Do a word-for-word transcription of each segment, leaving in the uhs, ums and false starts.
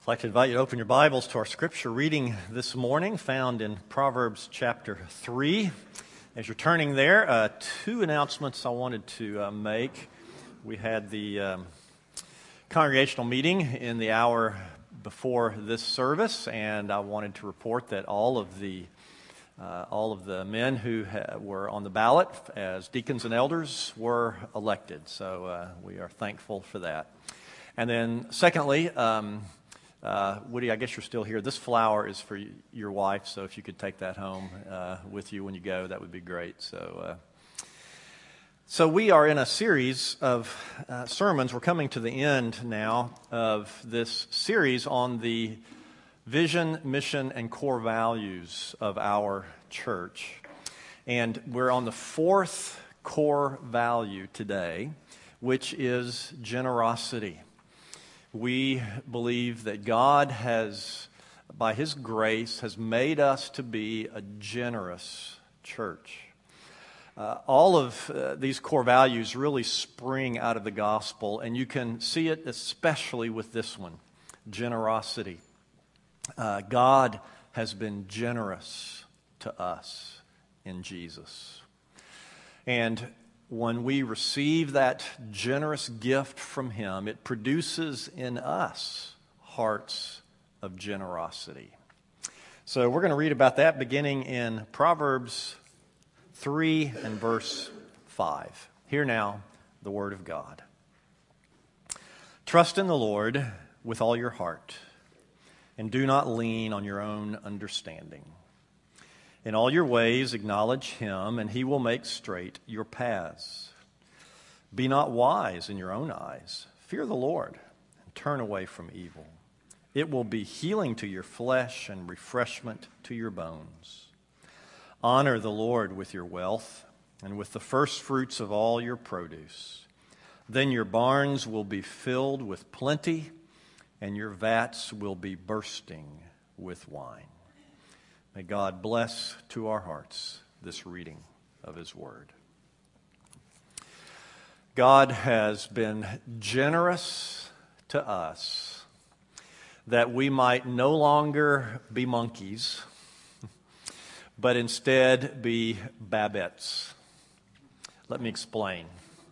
I'd like to invite you to open your Bibles to our scripture reading this morning, found in Proverbs chapter three. As you're turning there, uh, two announcements I wanted to uh, make. We had the um, congregational meeting in the hour before this service, and I wanted to report that all of the uh, all of the men who ha- were on the ballot as deacons and elders were elected. So uh, we are thankful for that. And then, secondly. Um, Uh, Woody, I guess you're still here. This flower is for y- your wife, so if you could take that home uh, with you when you go, that would be great. So, uh, so we are in a series of uh, sermons. We're coming to the end now of this series on the vision, mission, and core values of our church. And we're on the fourth core value today, which is generosity. We believe that God has, by His grace, has made us to be a generous church. Uh, all of uh, these core values really spring out of the gospel, and you can see it especially with this one, generosity. Uh, God has been generous to us in Jesus. And when we receive that generous gift from Him, it produces in us hearts of generosity. So we're going to read about that beginning in Proverbs three and verse five. Hear now the word of God. Trust in the Lord with all your heart, and do not lean on your own understanding. In all your ways acknowledge Him, and He will make straight your paths. Be not wise in your own eyes. Fear the Lord, and turn away from evil. It will be healing to your flesh and refreshment to your bones. Honor the Lord with your wealth, and with the first fruits of all your produce. Then your barns will be filled with plenty, and your vats will be bursting with wine. May God bless to our hearts this reading of His Word. God has been generous to us that we might no longer be monkeys, but instead be Babettes. Let me explain.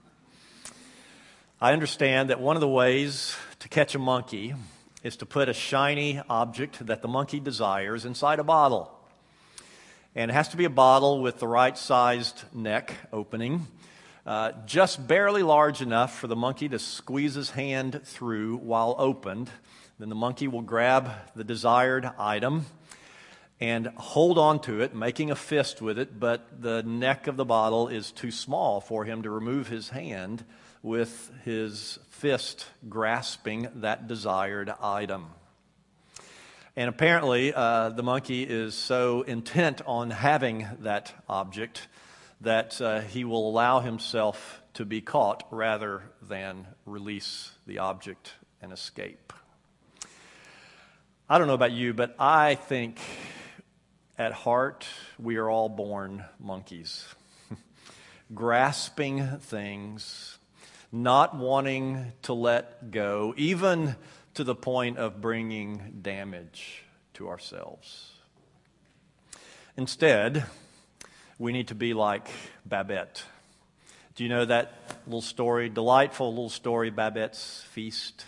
I understand that one of the ways to catch a monkey is to put a shiny object that the monkey desires inside a bottle. And it has to be a bottle with the right sized neck opening, uh, just barely large enough for the monkey to squeeze his hand through while opened. Then the monkey will grab the desired item and hold on to it, making a fist with it, but the neck of the bottle is too small for him to remove his hand with his fist grasping that desired item. And apparently, uh, the monkey is so intent on having that object that uh, he will allow himself to be caught rather than release the object and escape. I don't know about you, but I think at heart we are all born monkeys, grasping things, not wanting to let go, even to the point of bringing damage to ourselves. Instead, we need to be like Babette. Do you know that little story, delightful little story, Babette's Feast?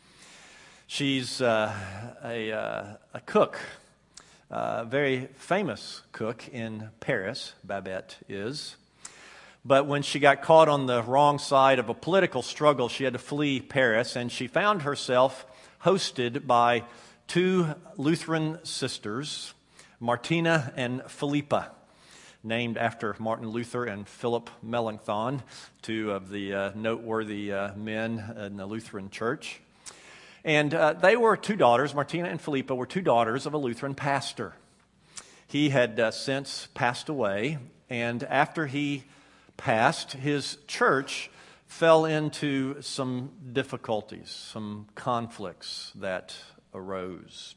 She's uh, a, uh, a cook, a very famous cook in Paris, Babette is. But when she got caught on the wrong side of a political struggle, she had to flee Paris, and she found herself hosted by two Lutheran sisters, Martina and Philippa, named after Martin Luther and Philip Melanchthon, two of the uh, noteworthy uh, men in the Lutheran Church. And uh, they were two daughters, Martina and Philippa were two daughters of a Lutheran pastor. He had uh, since passed away, and after he passed, his church fell into some difficulties, some conflicts that arose.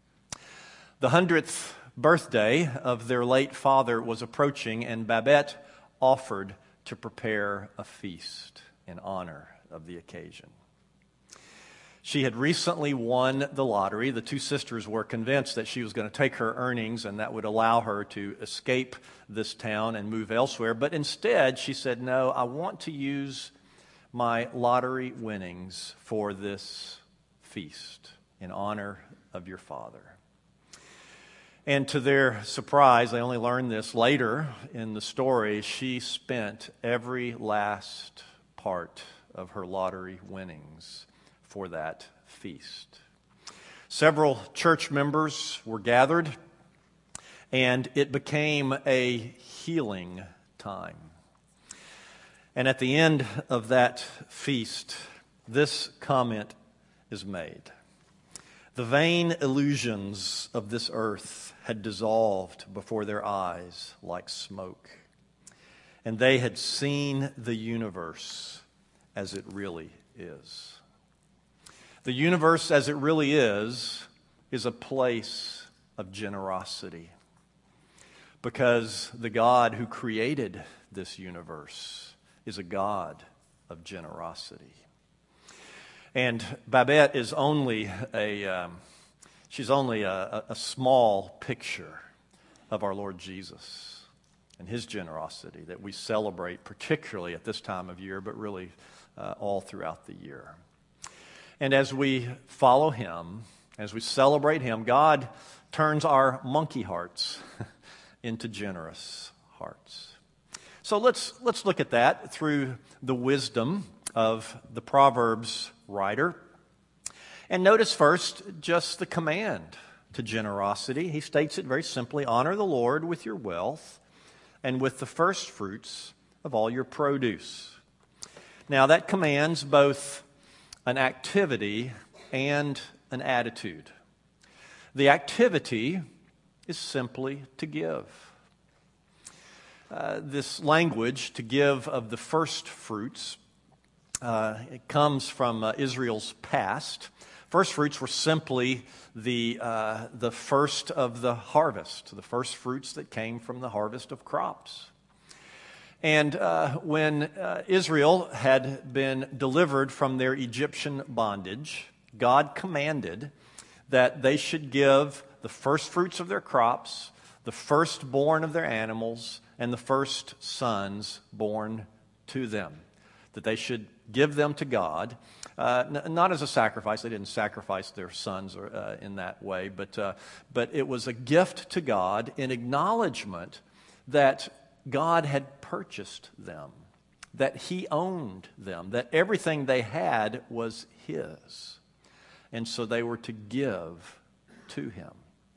The hundredth birthday of their late father was approaching, and Babette offered to prepare a feast in honor of the occasion. She had recently won the lottery. The two sisters were convinced that she was going to take her earnings and that would allow her to escape this town and move elsewhere. But instead, she said, no, I want to use my lottery winnings for this feast in honor of your father. And to their surprise, they only learned this later in the story, she spent every last part of her lottery winnings for that feast. Several church members were gathered, and it became a healing time. And at the end of that feast, this comment is made. The vain illusions of this earth had dissolved before their eyes like smoke, and they had seen the universe as it really is. The universe as it really is, is a place of generosity, because the God who created this universe is a God of generosity. And Babette is only a, um, she's only a, a small picture of our Lord Jesus and his generosity that we celebrate particularly at this time of year, but really uh, all throughout the year. And as we follow him, as we celebrate him, God turns our monkey hearts into generous hearts. So let's let's look at that through the wisdom of the Proverbs writer. And notice first just the command to generosity. He states it very simply, honor the Lord with your wealth and with the first fruits of all your produce. Now that commands both an activity and an attitude. The activity is simply to give. Uh, this language, to give of the first fruits, uh, it comes from uh, Israel's past. First fruits were simply the, uh, the first of the harvest, the first fruits that came from the harvest of crops. And uh, when uh, Israel had been delivered from their Egyptian bondage, God commanded that they should give the first fruits of their crops, the firstborn of their animals, and the first sons born to them, that they should give them to God, uh, n- not as a sacrifice. They didn't sacrifice their sons or, uh, in that way, but uh, but it was a gift to God in acknowledgement that God had purchased them, that he owned them, that everything they had was his, and so they were to give to him.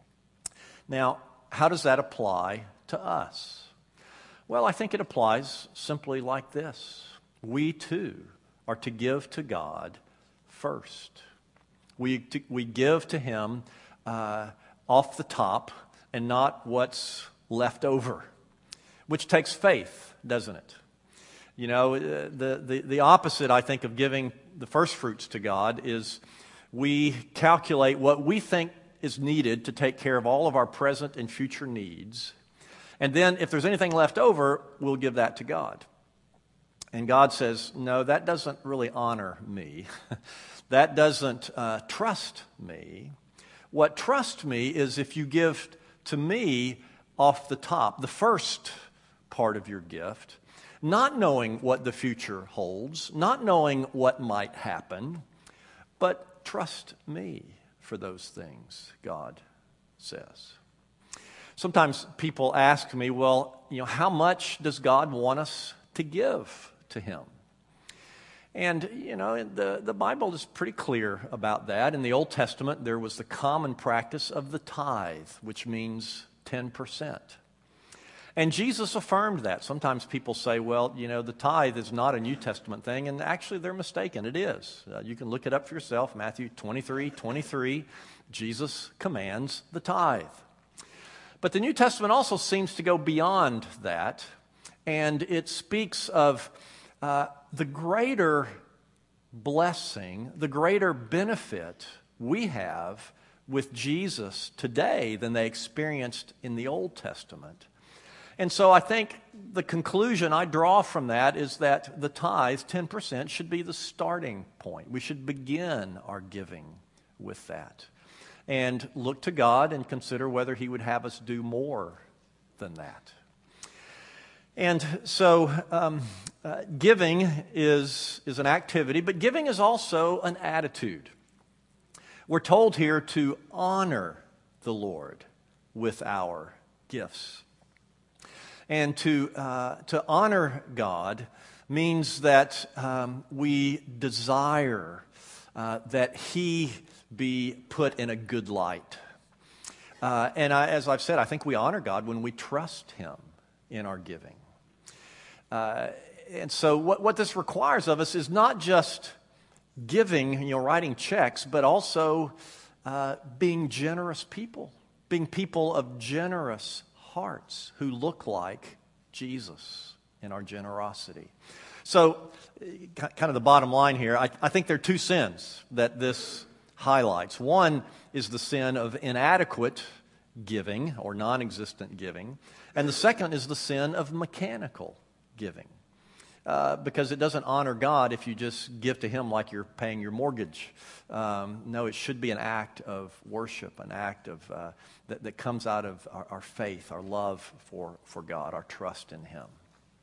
Now, how does that apply to us? Well, I think it applies simply like this. We too are to give to God first. We, to, we give to him uh, off the top and not what's left over, which takes faith, doesn't it? You know, the, the, the opposite, I think, of giving the first fruits to God is we calculate what we think is needed to take care of all of our present and future needs. And then if there's anything left over, we'll give that to God. And God says, no, that doesn't really honor me. That doesn't uh, trust me. What trust me is if you give to me off the top, the first part of your gift, not knowing what the future holds, not knowing what might happen, but trust me for those things, God says. Sometimes people ask me, well, you know, how much does God want us to give to him? And, you know, the, the Bible is pretty clear about that. In the Old Testament, there was the common practice of the tithe, which means ten percent. And Jesus affirmed that. Sometimes people say, well, you know, the tithe is not a New Testament thing, and actually they're mistaken. It is. Uh, you can look it up for yourself. Matthew twenty-three twenty-three, Jesus commands the tithe. But the New Testament also seems to go beyond that, and it speaks of uh, the greater blessing, the greater benefit we have with Jesus today than they experienced in the Old Testament. And so I think the conclusion I draw from that is that the tithe, ten percent, should be the starting point. We should begin our giving with that and look to God and consider whether He would have us do more than that. And so um, uh, giving is, is an activity, but giving is also an attitude. We're told here to honor the Lord with our gifts. And to, uh, to honor God means that um, we desire uh, that He be put in a good light. Uh, and I, as I've said, I think we honor God when we trust Him in our giving. Uh, and so what, what this requires of us is not just giving, you know, writing checks, but also uh, being generous people, being people of generous hearts who look like Jesus in our generosity. So kind of the bottom line here, I, I think there are two sins that this highlights. One is the sin of inadequate giving or non-existent giving, and the second is the sin of mechanical giving. Uh, because it doesn't honor God if you just give to Him like you're paying your mortgage. Um, no, it should be an act of worship, an act of uh, that, that comes out of our, our faith, our love for, for God, our trust in Him.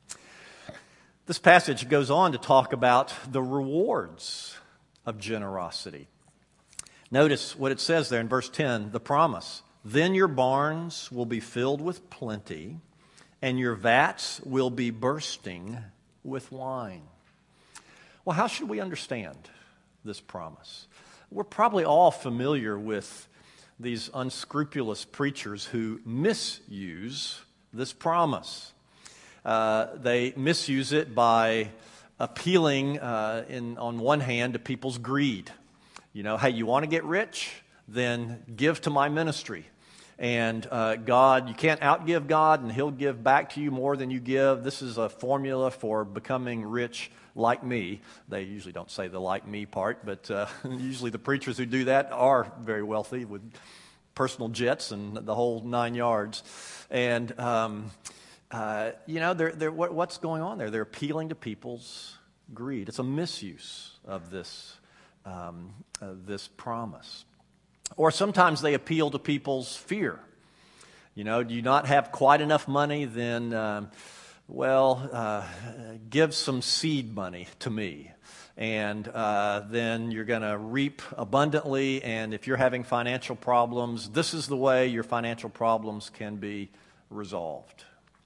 This passage goes on to talk about the rewards of generosity. Notice what it says there in verse ten, the promise. Then your barns will be filled with plenty, and your vats will be bursting with wine. Well, how should we understand this promise? We're probably all familiar with these unscrupulous preachers who misuse this promise. Uh, they misuse it by appealing, uh, in on one hand, to people's greed. You know, hey, you want to get rich? Then give to my ministry. And uh, God, you can't outgive God, and He'll give back to you more than you give. This is a formula for becoming rich like me. They usually don't say the like me part, but uh, usually the preachers who do that are very wealthy with personal jets and the whole nine yards. And, um, uh, you know, they're, they're, what, what's going on there? They're appealing to people's greed. It's a misuse of this, um, uh, this promise. Or sometimes they appeal to people's fear. You know, do you not have quite enough money? Then, um, well, uh, give some seed money to me. And uh, then you're going to reap abundantly. And if you're having financial problems, this is the way your financial problems can be resolved.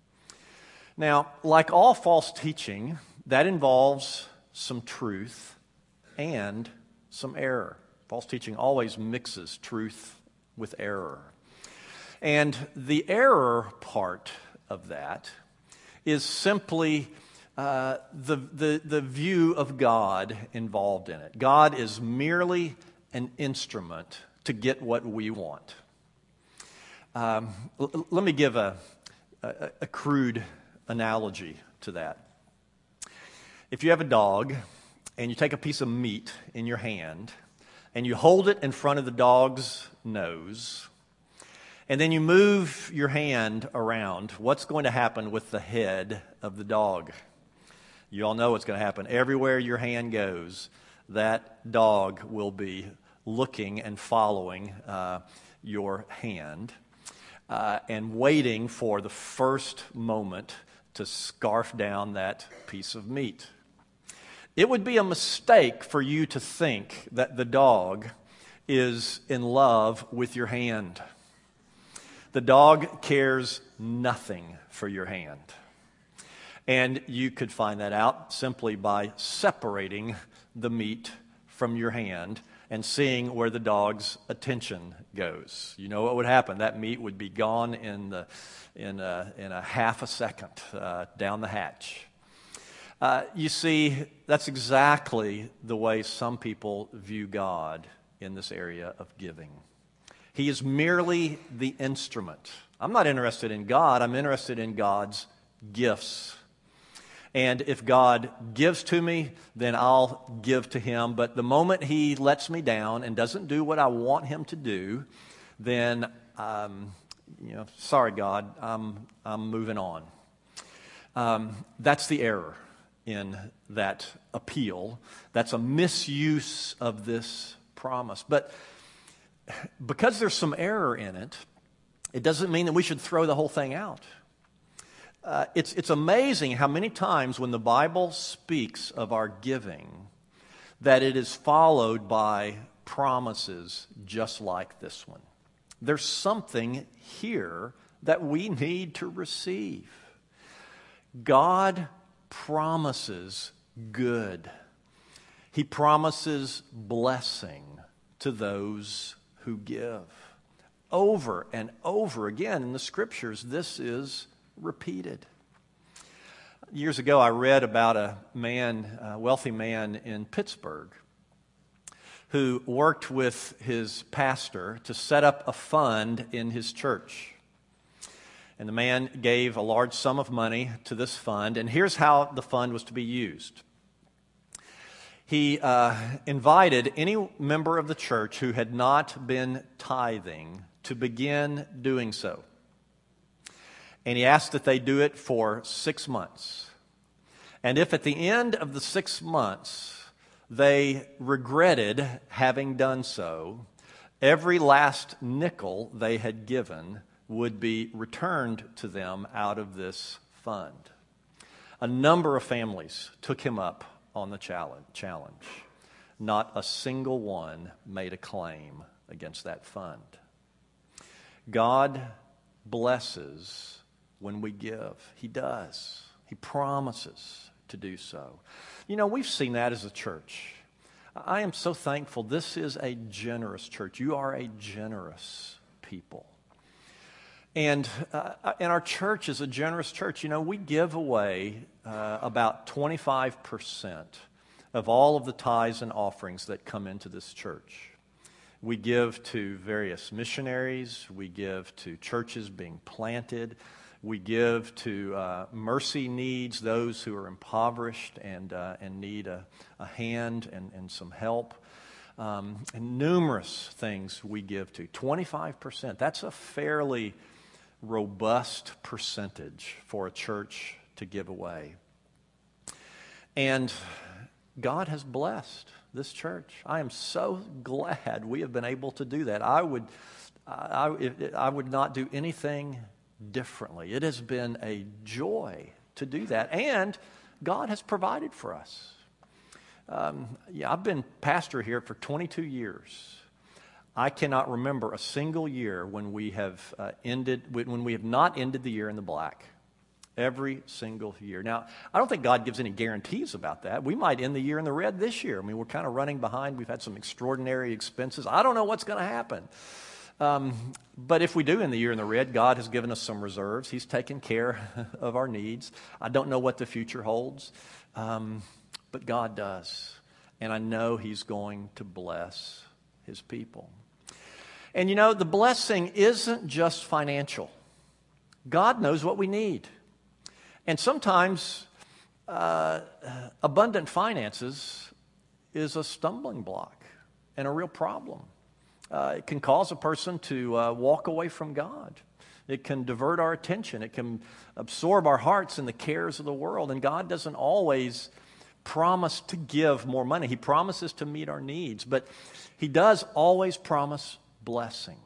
Now, like all false teaching, that involves some truth and some error. False teaching always mixes truth with error. And the error part of that is simply uh, the, the, the view of God involved in it. God is merely an instrument to get what we want. Um, l- let me give a, a, a crude analogy to that. If you have a dog and you take a piece of meat in your hand and you hold it in front of the dog's nose, and then you move your hand around, what's going to happen with the head of the dog? You all know what's going to happen. Everywhere your hand goes, that dog will be looking and following uh, your hand uh, and waiting for the first moment to scarf down that piece of meat. It would be a mistake for you to think that the dog is in love with your hand. The dog cares nothing for your hand. And you could find that out simply by separating the meat from your hand and seeing where the dog's attention goes. You know what would happen? That meat would be gone in the in a, in a half a second uh, down the hatch. Uh, you see, that's exactly the way some people view God in this area of giving. He is merely the instrument. I'm not interested in God. I'm interested in God's gifts. And if God gives to me, then I'll give to Him. But the moment He lets me down and doesn't do what I want Him to do, then um, you know, sorry, God, I'm, I'm moving on. Um, that's the error in that appeal. That's a misuse of this promise. But because there's some error in it, it doesn't mean that we should throw the whole thing out. Uh, it's, it's amazing how many times when the Bible speaks of our giving, that it is followed by promises just like this one. There's something here that we need to receive. God promises good. He promises blessing to those who give. Over and over again in the Scriptures, this is repeated. Years ago, I read about a man, a wealthy man in Pittsburgh, who worked with his pastor to set up a fund in his church. And the man gave a large sum of money to this fund, and here's how the fund was to be used. He uh, invited any member of the church who had not been tithing to begin doing so. And he asked that they do it for six months. And if at the end of the six months they regretted having done so, every last nickel they had given would be returned to them out of this fund. A number of families took him up on the challenge. Not a single one made a claim against that fund. God blesses when we give. He does. He promises to do so. You know, we've seen that as a church. I am so thankful. This is a generous church. You are a generous people. And, uh, and our church is a generous church. You know, we give away uh, about twenty-five percent of all of the tithes and offerings that come into this church. We give to various missionaries. We give to churches being planted. We give to uh, mercy needs, those who are impoverished and uh, and need a, a hand and, and some help. Um, and numerous things we give to. twenty-five percent. That's a fairly robust percentage for a church to give away. And God has blessed this church. I am so glad we have been able to do that. I would, I, I would not do anything differently. It has been a joy to do that, and God has provided for us. Um, yeah, I've been pastor here for twenty-two years. I cannot remember a single year when we have uh, ended when we have not ended the year in the black. Every single year. Now, I don't think God gives any guarantees about that. We might end the year in the red this year. I mean, we're kind of running behind. We've had some extraordinary expenses. I don't know what's going to happen. Um, but if we do end the year in the red, God has given us some reserves. He's taken care of our needs. I don't know what the future holds, um, but God does. And I know He's going to bless His people. And you know, the blessing isn't just financial. God knows what we need. And sometimes uh, abundant finances is a stumbling block and a real problem. Uh, it can cause a person to uh, walk away from God. It can divert our attention. It can absorb our hearts in the cares of the world. And God doesn't always promise to give more money. He promises to meet our needs, but He does always promise blessing.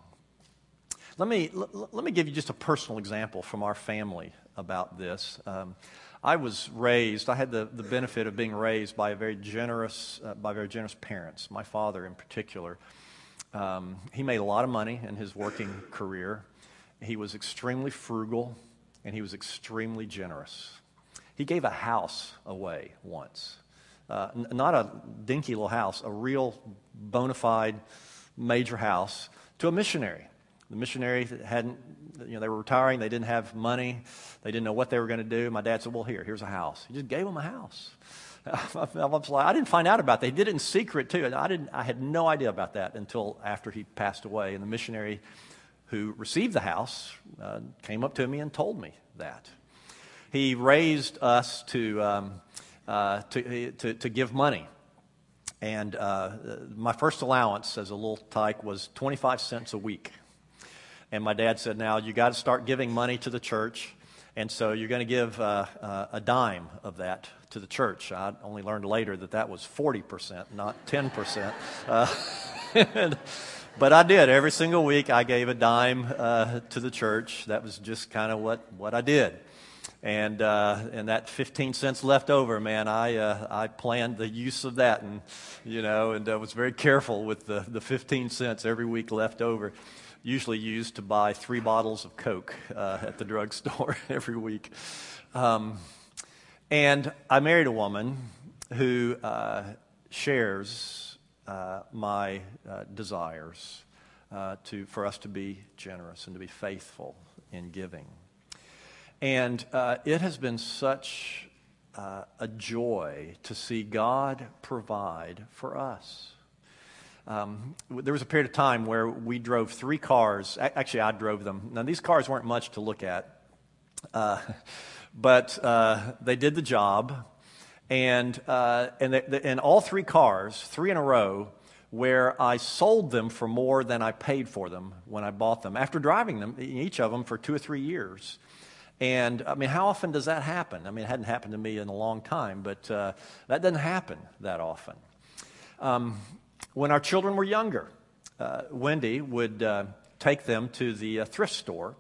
Let me, l- let me give you just a personal example from our family about this. Um, I was raised, I had the, the benefit of being raised by a very generous, uh, by very generous parents. My father in particular. Um, he made a lot of money in his working career. He was extremely frugal, and he was extremely generous. He gave a house away once. Uh, n- not a dinky little house, a real bona fide major house to a missionary. The missionary hadn't, you know, they were retiring. They didn't have money. They didn't know what they were going to do. My dad said, well, here, here's a house. He just gave them a house. I was like, I didn't find out about that. He did it in secret, too. And I, didn't, I had no idea about that until after he passed away. And the missionary who received the house uh, came up to me and told me that. He raised us to, um, uh, to, to, to give money. And uh, my first allowance as a little tyke was twenty-five cents a week. And my dad said, now you got to start giving money to the church. And so you're going to give uh, uh, a dime of that to the church. I only learned later that that was forty percent, not ten percent. Uh, but I did. Every single week I gave a dime uh, to the church. That was just kind of what, what I did. And uh, and that fifteen cents left over, man, I uh, I planned the use of that, and you know, and I was very careful with the, the fifteen cents every week left over. Usually used to buy three bottles of Coke uh, at the drugstore every week. Um, and I married a woman who uh, shares uh, my uh, desires uh, to for us to be generous and to be faithful in giving. And uh, it has been such uh, a joy to see God provide for us. Um, there was a period of time where we drove three cars. Actually, I drove them. Now, these cars weren't much to look at, uh, but uh, they did the job. And uh, and, they, and all three cars, three in a row, where I sold them for more than I paid for them when I bought them, after driving them, each of them, for two or three years. And, I mean, how often does that happen? I mean, it hadn't happened to me in a long time, but uh, that doesn't happen that often. Um When our children were younger, uh, Wendy would uh, take them to the uh, thrift store,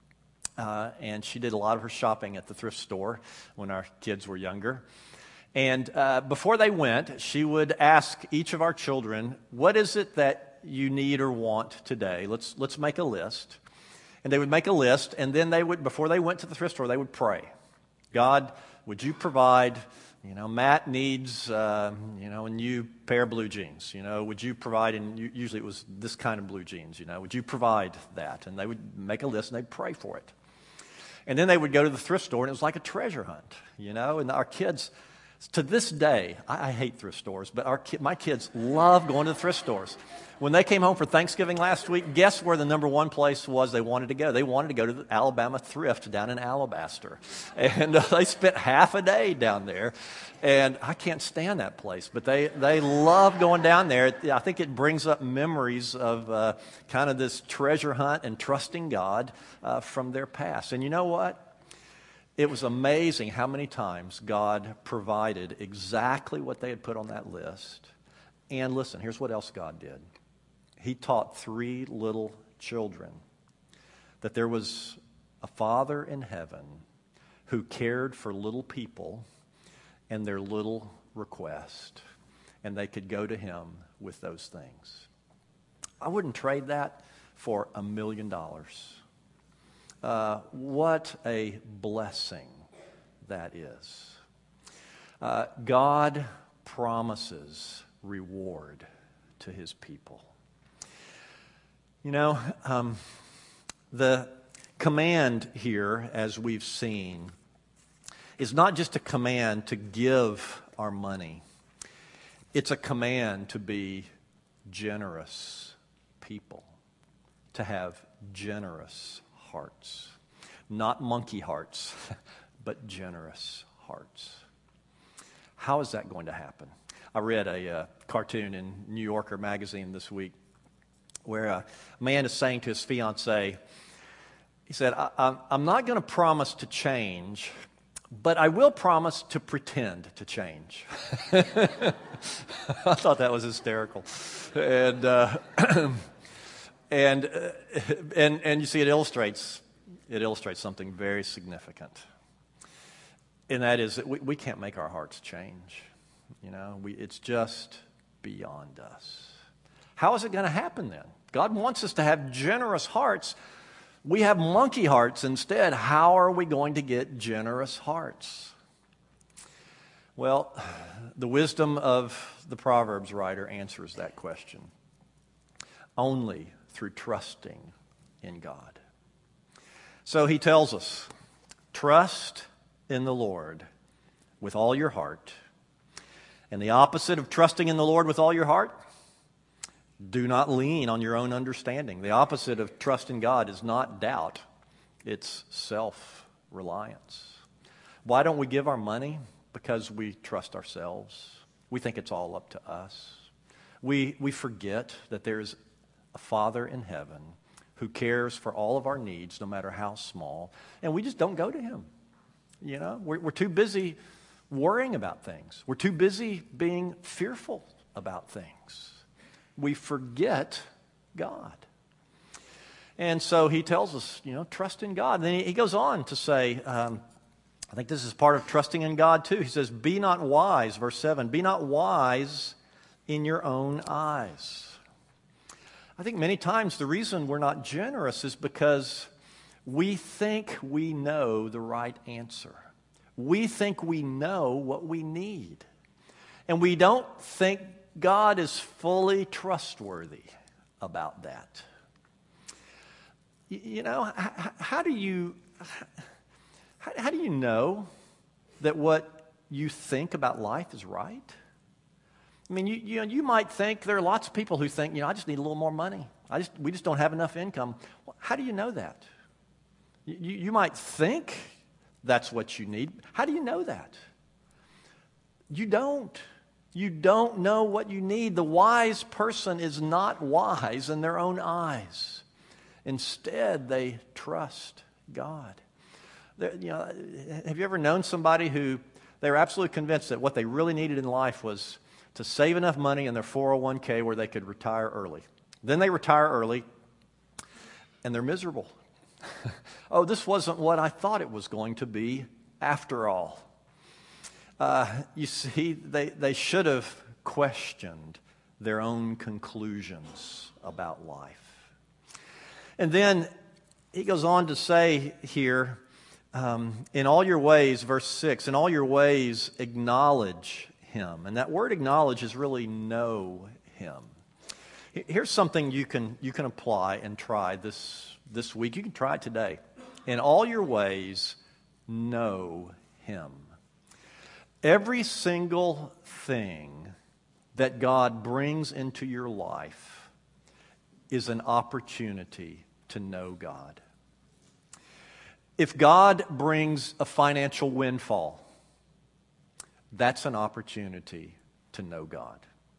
uh, and she did a lot of her shopping at the thrift store when our kids were younger. And uh, before they went, she would ask each of our children, what is it that you need or want today? Let's, let's make a list. And they would make a list, and then they would, before they went to the thrift store, they would pray. God, would you provide... You know, Matt needs, uh, you know, a new pair of blue jeans. You know, would you provide, and usually it was this kind of blue jeans, you know, would you provide that? And they would make a list and they'd pray for it. And then they would go to the thrift store, and it was like a treasure hunt, you know, and our kids, to this day, I, I hate thrift stores, but our ki- my kids love going to the thrift stores. When they came home for Thanksgiving last week, guess where the number one place was they wanted to go? They wanted to go to the Alabama Thrift down in Alabaster. And uh, they spent half a day down there. And I can't stand that place, but they, they love going down there. I think it brings up memories of uh, kind of this treasure hunt and trusting God uh, from their past. And you know what? It was amazing how many times God provided exactly what they had put on that list. And listen, here's what else God did. He taught three little children that there was a Father in heaven who cared for little people and their little request, and they could go to him with those things. I wouldn't trade that for a million dollars. Uh, what a blessing that is. Uh, God promises reward to his people. You know, um, the command here, as we've seen, is not just a command to give our money. It's a command to be generous people, to have generous hearts. Not monkey hearts, but generous hearts. How is that going to happen? I read a uh, cartoon in New Yorker magazine this week where a man is saying to his fiancée, he said, I, I'm not going to promise to change, but I will promise to pretend to change. I thought that was hysterical. And uh, and, uh, and and you see it illustrates it illustrates something very significant. And that is that we, we can't make our hearts change. You know, we, it's just beyond us. How is it going to happen then? God wants us to have generous hearts. We have monkey hearts instead. How are we going to get generous hearts? Well, the wisdom of the Proverbs writer answers that question. Only through trusting in God. So he tells us, trust in the Lord with all your heart. And the opposite of trusting in the Lord with all your heart, do not lean on your own understanding. The opposite of trust in God is not doubt. It's self-reliance. Why don't we give our money? Because we trust ourselves. We think it's all up to us. We, we forget that there's a Father in heaven who cares for all of our needs, no matter how small, and we just don't go to him. You know, we're, we're too busy worrying about things. We're too busy being fearful about things. We forget God. And so he tells us, you know, trust in God. And then he, he goes on to say, um, I think this is part of trusting in God too. He says, be not wise, verse seven, be not wise in your own eyes. I think many times the reason we're not generous is because we think we know the right answer. We think we know what we need. And we don't think God is fully trustworthy about that. You know, how do you, how do you know that what you think about life is right? I mean, you, you know, you might think, there are lots of people who think, you know, I just need a little more money. I just, we just don't have enough income. Well, how do you know that? You, you might think that's what you need. How do you know that? You don't. You don't know what you need. The wise person is not wise in their own eyes. Instead, they trust God. They're, you know, have you ever known somebody who they were absolutely convinced that what they really needed in life was to save enough money in their four oh one k where they could retire early? Then they retire early, and they're miserable. Oh, this wasn't what I thought it was going to be after all. Uh, you see, they, they should have questioned their own conclusions about life. And then he goes on to say here, um, in all your ways, verse six, in all your ways acknowledge him. And that word acknowledge is really know him. Here's something you can you can apply and try this, this week. You can try it today. In all your ways, know him. Every single thing that God brings into your life is an opportunity to know God. If God brings a financial windfall, that's an opportunity to know God.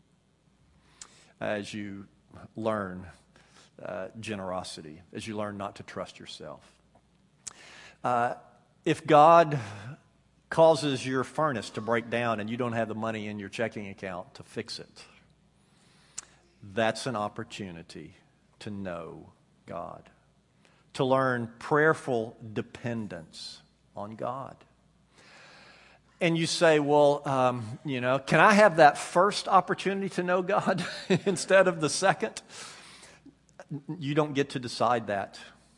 As you learn uh, generosity, as you learn not to trust yourself. Uh, if God causes your furnace to break down and you don't have the money in your checking account to fix it, that's an opportunity to know God, to learn prayerful dependence on God. And you say, well, um, you know, can I have that first opportunity to know God instead of the second? You don't get to decide that.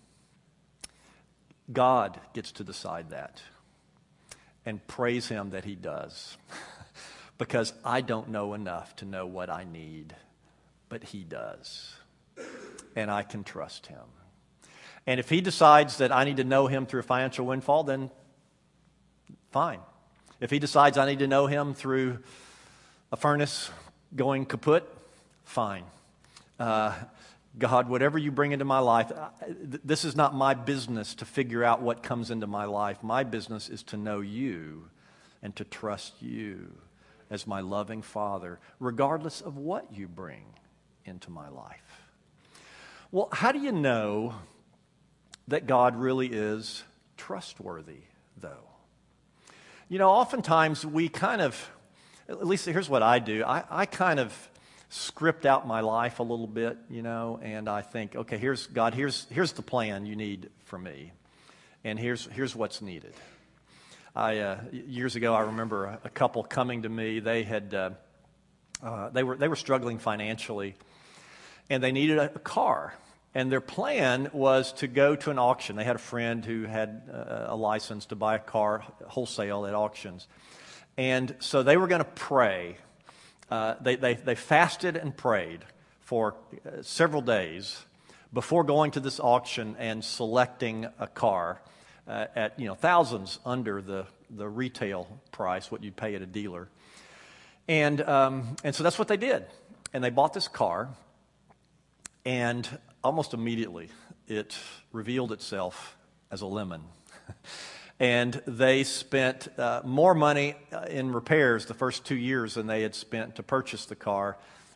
God gets to decide that. And praise him that he does. Because I don't know enough to know what I need, but he does. And I can trust him. And if he decides that I need to know him through a financial windfall, then fine. If he decides I need to know him through a furnace going kaput, fine. Uh, God, whatever you bring into my life, this is not my business to figure out what comes into my life. My business is to know you and to trust you as my loving Father, regardless of what you bring into my life. Well, how do you know that God really is trustworthy, though? You know, oftentimes we kind of, at least here's what I do, I, I kind of script out my life a little bit, you know, and I think, okay, here's God, here's here's the plan you need for me, and here's here's what's needed. I uh, years ago, I remember a, a couple coming to me. They had uh, uh, they were they were struggling financially, and they needed a, a car. And their plan was to go to an auction. They had a friend who had uh, a license to buy a car wholesale at auctions. And so they were going to pray. Uh, they, they, they fasted and prayed for uh, several days before going to this auction and selecting a car uh, at, you know, thousands under the, the retail price, what you'd pay at a dealer. And, um, and so that's what they did. And they bought this car. And almost immediately, it revealed itself as a lemon. And they spent uh, more money in repairs the first two years than they had spent to purchase the car.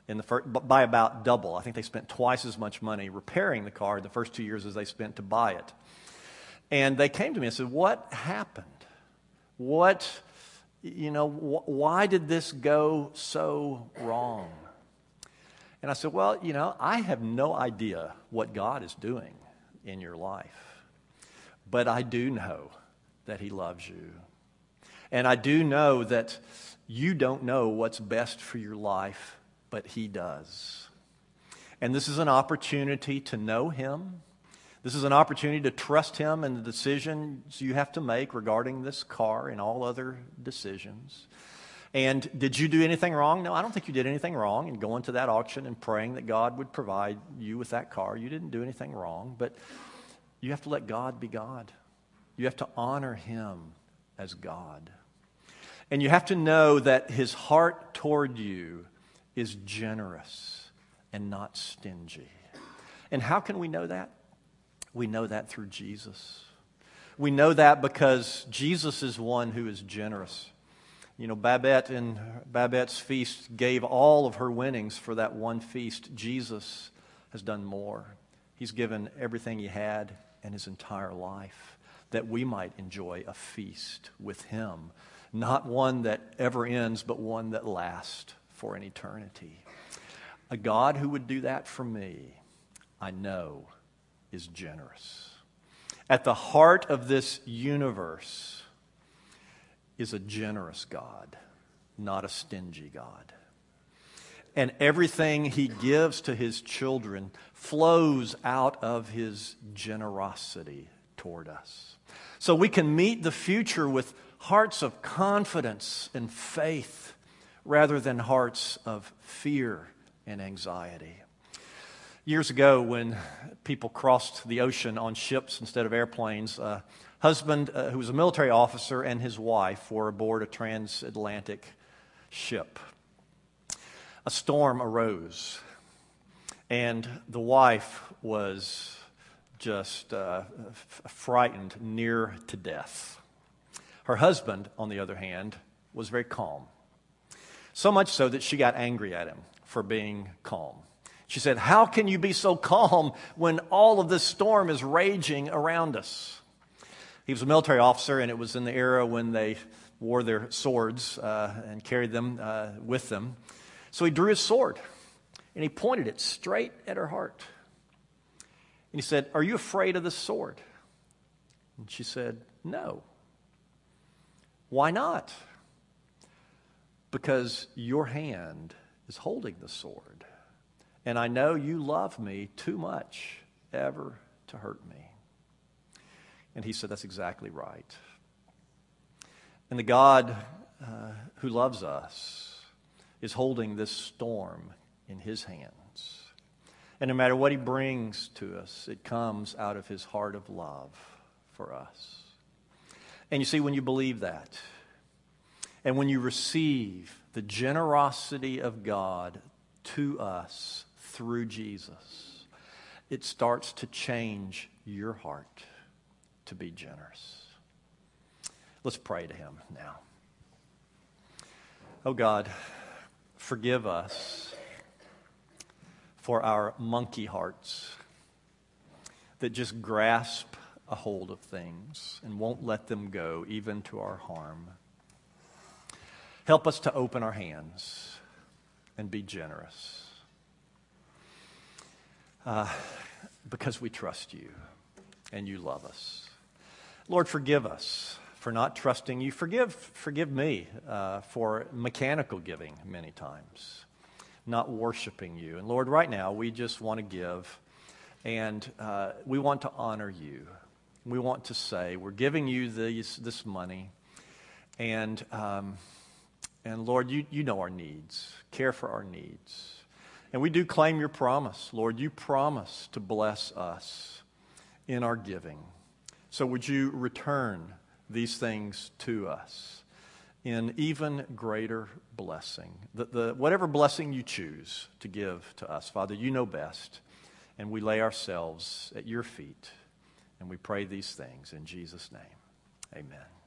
in the first, by about double. I think they spent twice as much money repairing the car in the first two years as they spent to buy it. And they came to me and said, what happened? What, you know, wh- why did this go so wrong? And I said, well, you know, I have no idea what God is doing in your life. But I do know that He loves you. And I do know that you don't know what's best for your life, but He does. And this is an opportunity to know Him. This is an opportunity to trust Him in the decisions you have to make regarding this car and all other decisions. And did you do anything wrong? No, I don't think you did anything wrong in going to that auction and praying that God would provide you with that car. You didn't do anything wrong, but you have to let God be God. You have to honor Him as God. And you have to know that His heart toward you is generous and not stingy. And how can we know that? We know that through Jesus. We know that because Jesus is one who is generous. You know, Babette in Babette's feast gave all of her winnings for that one feast. Jesus has done more. He's given everything He had and His entire life that we might enjoy a feast with Him. Not one that ever ends, but one that lasts for an eternity. A God who would do that for me, I know, is generous. At the heart of this universe is a generous God, not a stingy God. And everything He gives to His children flows out of His generosity toward us. So we can meet the future with hearts of confidence and faith rather than hearts of fear and anxiety. Years ago, when people crossed the ocean on ships instead of airplanes, a husband uh, who was a military officer and his wife were aboard a transatlantic ship. A storm arose, and the wife was just uh, f- frightened near to death. Her husband, on the other hand, was very calm. So much so that she got angry at him for being calm. She said, "How can you be so calm when all of this storm is raging around us?" He was a military officer, and it was in the era when they wore their swords uh, and carried them uh, with them. So he drew his sword, and he pointed it straight at her heart. And he said, "Are you afraid of this sword?" And she said, "No." "Why not?" "Because your hand is holding the sword. And I know you love me too much ever to hurt me." And he said, "That's exactly right." And the God uh, who loves us is holding this storm in His hands. And no matter what He brings to us, it comes out of His heart of love for us. And you see, when you believe that, and when you receive the generosity of God to us through Jesus, it starts to change your heart to be generous. Let's pray to Him now. Oh God, forgive us for our monkey hearts that just grasp a hold of things and won't let them go even to our harm. Help us to open our hands and be generous. Uh, because we trust You and You love us. Lord, forgive us for not trusting You. Forgive, forgive me uh, for mechanical giving many times, not worshiping You. And Lord, right now we just want to give, and uh, we want to honor You. We want to say we're giving You these, this money, and um, and Lord, you, you know our needs. Care for our needs. And we do claim Your promise. Lord, You promise to bless us in our giving. So would You return these things to us in even greater blessing? The, the, whatever blessing You choose to give to us, Father, You know best. And we lay ourselves at Your feet. And we pray these things in Jesus' name. Amen.